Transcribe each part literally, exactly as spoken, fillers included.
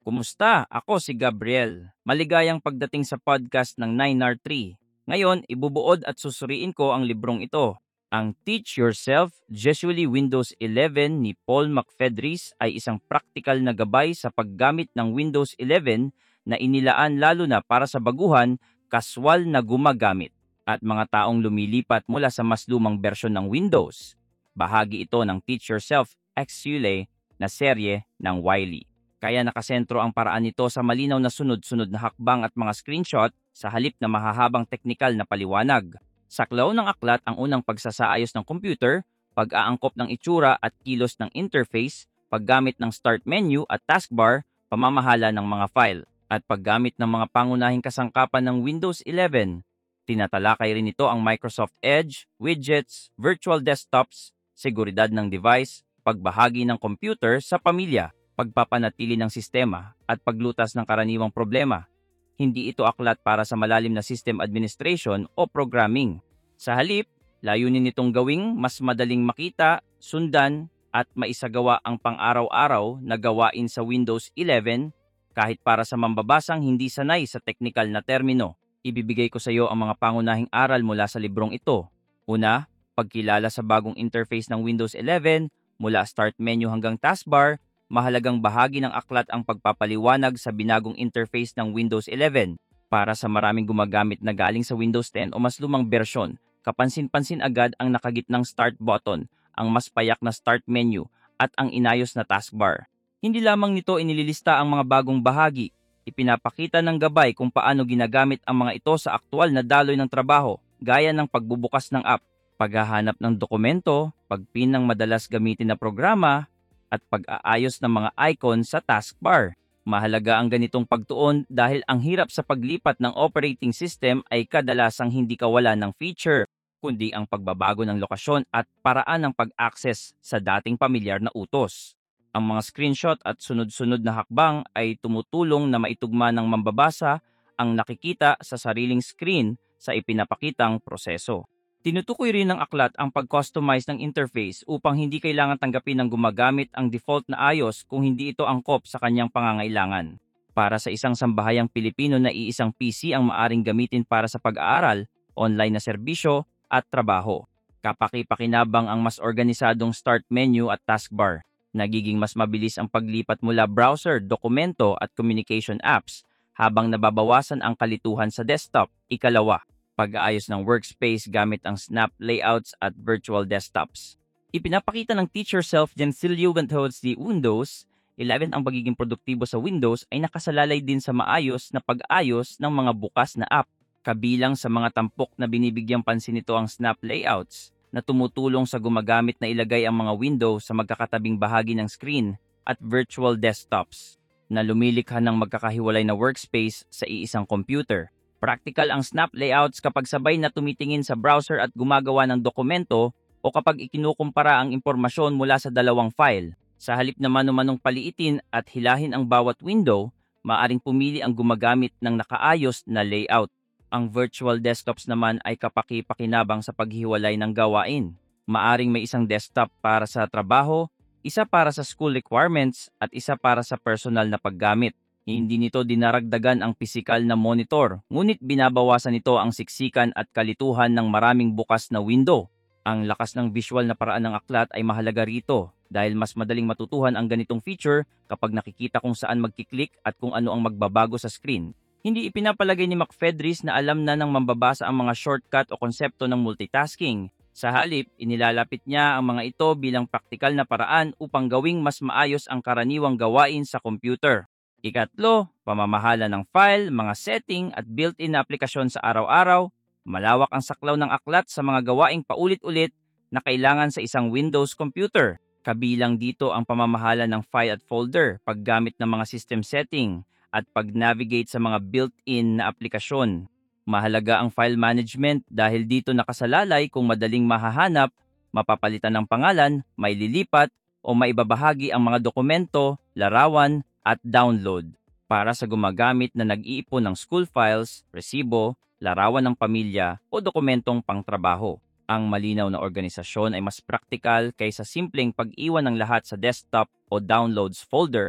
Kumusta? Ako si Gabriel. Maligayang pagdating sa podcast ng nine R three. Ngayon, ibubuod at susuriin ko ang librong ito. Ang Teach Yourself, Usually Windows eleven ni Paul McFedries ay isang praktikal na gabay sa paggamit ng Windows eleven na inilaan lalo na para sa baguhan, kaswal na gumagamit at mga taong lumilipat mula sa mas lumang bersyon ng Windows. Bahagi ito ng Teach Yourself X U L E na serye ng Wiley. Kaya nakasentro ang paraan nito sa malinaw na sunod-sunod na hakbang at mga screenshot sa halip na mahahabang teknikal na paliwanag. Saklaw ng aklat ang unang pagsasaayos ng computer, pag-aangkop ng itsura at kilos ng interface, paggamit ng start menu at taskbar, pamamahala ng mga file, at paggamit ng mga pangunahing kasangkapan ng Windows eleven. Tinatalakay rin ito ang Microsoft Edge, widgets, virtual desktops, seguridad ng device, pagbahagi ng computer sa pamilya, pagpapanatili ng sistema, at paglutas ng karaniwang problema. Hindi ito aklat para sa malalim na system administration o programming. Sa halip, layunin nitong gawing mas madaling makita, sundan, at maisagawa ang pang-araw-araw na gawain sa Windows eleven kahit para sa mambabasang hindi sanay sa teknikal na termino. Ibibigay ko sa iyo ang mga pangunahing aral mula sa librong ito. Una, pagkilala sa bagong interface ng Windows eleven mula start menu hanggang taskbar. Mahalagang bahagi ng aklat ang pagpapaliwanag sa binagong interface ng Windows eleven. Para sa maraming gumagamit na galing sa Windows ten o mas lumang bersyon, kapansin-pansin agad ang nakagitnang start button, ang mas payak na start menu, at ang inayos na taskbar. Hindi lamang nito inililista ang mga bagong bahagi, ipinapakita ng gabay kung paano ginagamit ang mga ito sa aktual na daloy ng trabaho, gaya ng pagbubukas ng app, paghahanap ng dokumento, pagpin ng madalas gamitin na programa, at pag-aayos ng mga icon sa taskbar. Mahalaga ang ganitong pagtuon dahil ang hirap sa paglipat ng operating system ay kadalasang hindi kawalan ng feature, kundi ang pagbabago ng lokasyon at paraan ng pag-access sa dating pamilyar na utos. Ang mga screenshot at sunod-sunod na hakbang ay tumutulong na maitugma ng mambabasa ang nakikita sa sariling screen sa ipinapakitang proseso. Tinutukoy rin ng aklat ang pag-customize ng interface upang hindi kailangan tanggapin ng gumagamit ang default na ayos kung hindi ito angkop sa kanyang pangangailangan. Para sa isang sambahayang Pilipino na iisang P C ang maaring gamitin para sa pag-aaral, online na serbisyo at trabaho. Kapaki-pakinabang ang mas organisadong start menu at taskbar. Nagiging mas mabilis ang paglipat mula browser, dokumento at communication apps habang nababawasan ang kalituhan sa desktop. Ikalawa, pag-aayos ng workspace gamit ang snap layouts at virtual desktops. Ipinapakita ng Teach Yourself Gentsilio Ganthodes di Windows eleven ang pagiging produktibo sa Windows ay nakasalalay din sa maayos na pag-ayos ng mga bukas na app. Kabilang sa mga tampok na binibigyang pansin nito ang snap layouts na tumutulong sa gumagamit na ilagay ang mga window sa magkakatabing bahagi ng screen at virtual desktops na lumilikha ng magkakahiwalay na workspace sa iisang computer. Practical ang snap layouts kapag sabay na tumitingin sa browser at gumagawa ng dokumento o kapag ikinukumpara ang impormasyon mula sa dalawang file. Sa halip na mano-manong paliitin at hilahin ang bawat window, maaring pumili ang gumagamit ng nakaayos na layout. Ang virtual desktops naman ay kapaki-pakinabang sa paghiwalay ng gawain. Maaring may isang desktop para sa trabaho, isa para sa school requirements at isa para sa personal na paggamit. Hindi nito dinaragdagan ang pisikal na monitor, ngunit binabawasan nito ang siksikan at kalituhan ng maraming bukas na window. Ang lakas ng visual na paraan ng aklat ay mahalaga rito dahil mas madaling matutuhan ang ganitong feature kapag nakikita kung saan magkiklik at kung ano ang magbabago sa screen. Hindi ipinapalagay ni McFedries na alam na ng mambabasa ang mga shortcut o konsepto ng multitasking. Sa halip, inilalapit niya ang mga ito bilang praktikal na paraan upang gawing mas maayos ang karaniwang gawain sa computer. Ikatlo, pamamahala ng file, mga setting at built-in na aplikasyon sa araw-araw. Malawak ang saklaw ng aklat sa mga gawaing paulit-ulit na kailangan sa isang Windows computer. Kabilang dito ang pamamahala ng file at folder, paggamit ng mga system setting, at pag-navigate sa mga built-in na aplikasyon. Mahalaga ang file management dahil dito nakasalalay kung madaling mahahanap, mapapalitan ng pangalan, may lilipat, o maibabahagi ang mga dokumento, larawan, at download. Para sa gumagamit na nag-iipon ng school files, resibo, larawan ng pamilya, o dokumentong pangtrabaho. Ang malinaw na organisasyon ay mas praktikal kaysa simpleng pag-iwan ng lahat sa desktop o downloads folder.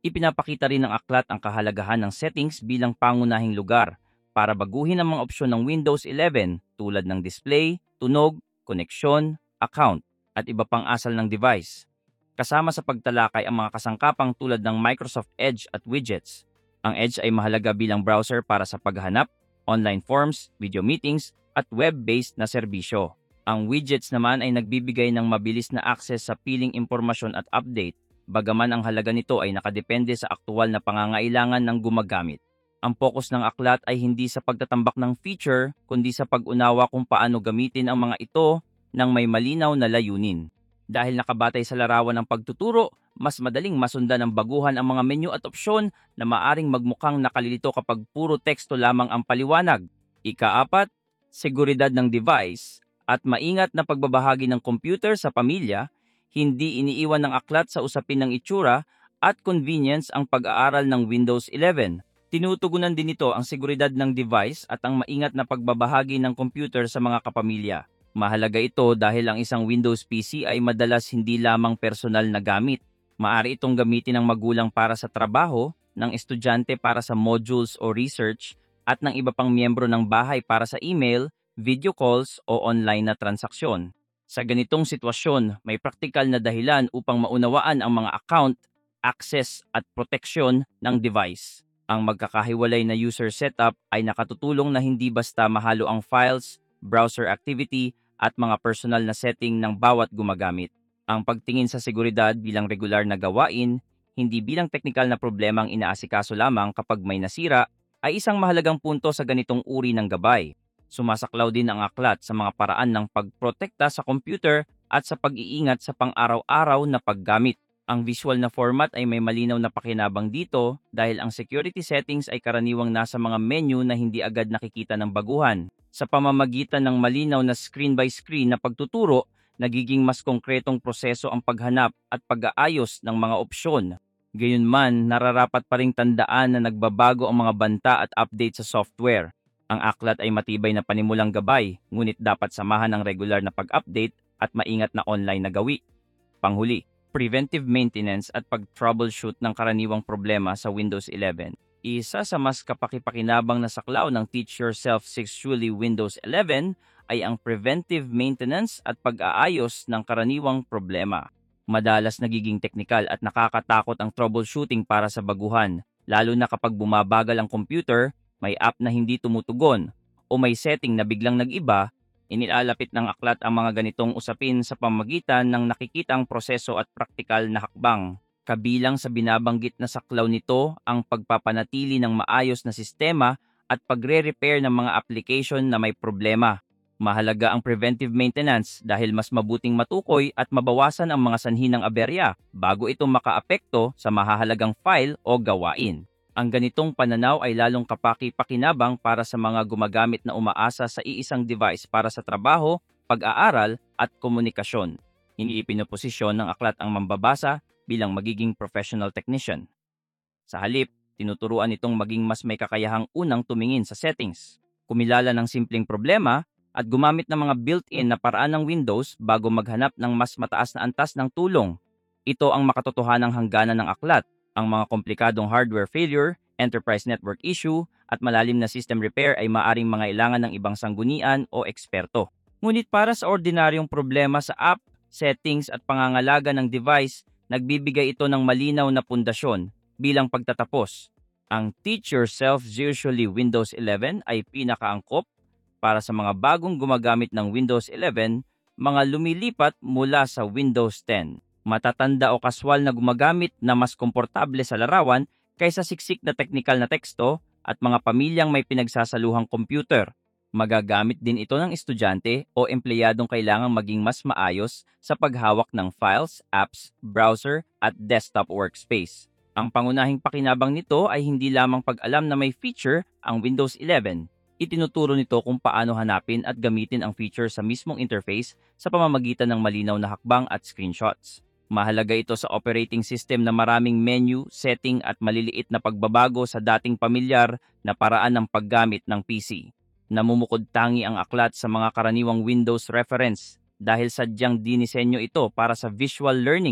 Ipinapakita rin ng aklat ang kahalagahan ng settings bilang pangunahing lugar para baguhin ang mga opsyon ng Windows eleven tulad ng display, tunog, koneksyon, account, at iba pang asal ng device. Kasama sa pagtalakay ang mga kasangkapang tulad ng Microsoft Edge at widgets. Ang Edge ay mahalaga bilang browser para sa paghanap, online forms, video meetings, at web-based na serbisyo. Ang widgets naman ay nagbibigay ng mabilis na access sa piling impormasyon at update, bagaman ang halaga nito ay nakadepende sa aktual na pangangailangan ng gumagamit. Ang focus ng aklat ay hindi sa pagtatambak ng feature, kundi sa pag-unawa kung paano gamitin ang mga ito ng may malinaw na layunin. Dahil nakabatay sa larawan ng pagtuturo, mas madaling masundan ng baguhan ang mga menu at opsyon na maaring magmukhang nakalilito kapag puro teksto lamang ang paliwanag. Ikaapat, seguridad ng device at maingat na pagbabahagi ng computer sa pamilya. Hindi iniiwan ng aklat sa usapin ng itsura at convenience ang pag-aaral ng Windows eleven. Tinutugunan din ito ang seguridad ng device at ang maingat na pagbabahagi ng computer sa mga kapamilya. Mahalaga ito dahil ang isang Windows P C ay madalas hindi lamang personal na gamit. Maaari itong gamitin ng magulang para sa trabaho, ng estudyante para sa modules o research, at ng iba pang miyembro ng bahay para sa email, video calls o online na transaksyon. Sa ganitong sitwasyon, may praktikal na dahilan upang maunawaan ang mga account, access at proteksyon ng device. Ang magkakahiwalay na user setup ay nakatutulong na hindi basta mahalo ang files, browser activity at mga personal na setting ng bawat gumagamit. Ang pagtingin sa seguridad bilang regular na gawain, hindi bilang teknikal na problema ang inaasikaso lamang kapag may nasira, ay isang mahalagang punto sa ganitong uri ng gabay. Sumasaklaw din ang aklat sa mga paraan ng pagprotekta sa computer at sa pag-iingat sa pang-araw-araw na paggamit. Ang visual na format ay may malinaw na pakinabang dito dahil ang security settings ay karaniwang nasa mga menu na hindi agad nakikita ng baguhan. Sa pamamagitan ng malinaw na screen-by-screen na pagtuturo, nagiging mas konkretong proseso ang paghanap at pag-aayos ng mga opsyon. Gayunman, nararapat pa ring tandaan na nagbabago ang mga banta at update sa software. Ang aklat ay matibay na panimulang gabay, ngunit dapat samahan ng regular na pag-update at maingat na online na gawi. Panghuli, preventive maintenance at pag-troubleshoot ng karaniwang problema sa Windows eleven. Isa sa mas kapakipakinabang na saklaw ng Teach Yourself Sexually Windows eleven ay ang preventive maintenance at pag-aayos ng karaniwang problema. Madalas nagiging teknikal at nakakatakot ang troubleshooting para sa baguhan, lalo na kapag bumabagal ang computer, may app na hindi tumutugon, o may setting na biglang nag-iba. Inilalapit ng aklat ang mga ganitong usapin sa pamamagitan ng nakikitang proseso at praktikal na hakbang. Kabilang sa binabanggit na saklaw nito ang pagpapanatili ng maayos na sistema at pagre-repair ng mga application na may problema. Mahalaga ang preventive maintenance dahil mas mabuting matukoy at mabawasan ang mga sanhi ng aberya bago ito makaapekto sa mahahalagang file o gawain. Ang ganitong pananaw ay lalong kapaki-pakinabang para sa mga gumagamit na umaasa sa iisang device para sa trabaho, pag-aaral at komunikasyon. Hindi ipinoposisyon ng aklat ang mambabasa bilang magiging professional technician. Sa halip, tinuturuan itong maging mas may kakayahang unang tumingin sa settings, kumilala ng simpleng problema, at gumamit ng mga built-in na paraan ng Windows bago maghanap ng mas mataas na antas ng tulong. Ito ang makatotohanang hangganan ng aklat. Ang mga komplikadong hardware failure, enterprise network issue, at malalim na system repair ay maaring mangailangan ng ibang sanggunian o eksperto. Ngunit para sa ordinaryong problema sa app, settings at pangangalaga ng device, nagbibigay ito ng malinaw na pundasyon bilang pagtatapos. Ang Teach Yourself Usually Windows eleven ay pinakaangkop para sa mga bagong gumagamit ng Windows eleven, mga lumilipat mula sa Windows ten. Matatanda o kaswal na gumagamit na mas komportable sa larawan kaysa siksik na teknikal na teksto at mga pamilyang may pinagsasaluhang computer. Magagamit din ito ng estudyante o empleyadong kailangang maging mas maayos sa paghawak ng files, apps, browser at desktop workspace. Ang pangunahing pakinabang nito ay hindi lamang pag-alam na may feature ang Windows eleven. Itinuturo nito kung paano hanapin at gamitin ang feature sa mismong interface sa pamamagitan ng malinaw na hakbang at screenshots. Mahalaga ito sa operating system na maraming menu, setting at maliliit na pagbabago sa dating pamilyar na paraan ng paggamit ng P C. Namumukod tangi ang aklat sa mga karaniwang Windows reference dahil sadyang dinisenyo ito para sa visual learning.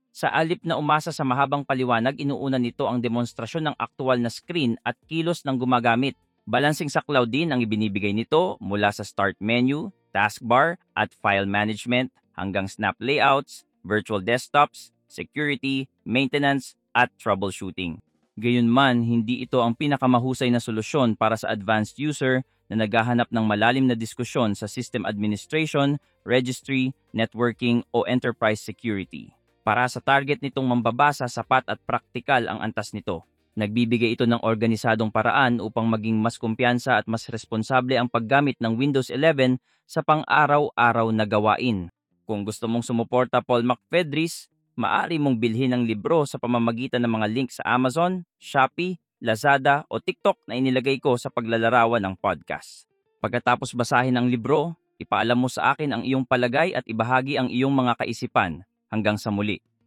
Sa alip na umasa sa mahabang paliwanag, inuuna nito ang demonstrasyon ng aktual na screen at kilos ng gumagamit. Balancing sa cloud din ang ibinibigay nito mula sa start menu, taskbar at file management hanggang snap layouts, virtual desktops, security, maintenance at troubleshooting. Gayunman, hindi ito ang pinakamahusay na solusyon para sa advanced user na naghahanap ng malalim na diskusyon sa system administration, registry, networking o enterprise security. Para sa target nitong mambabasa, sapat at praktikal ang antas nito. Nagbibigay ito ng organisadong paraan upang maging mas kumpiyansa at mas responsable ang paggamit ng Windows eleven sa pang-araw-araw na gawain. Kung gusto mong sumuporta Paul McFedris, maaari mong bilhin ang libro sa pamamagitan ng mga link sa Amazon, Shopee, Lazada o TikTok na inilagay ko sa paglalarawan ng podcast. Pagkatapos basahin ang libro, ipaalam mo sa akin ang iyong palagay at ibahagi ang iyong mga kaisipan. Hanggang sa muli.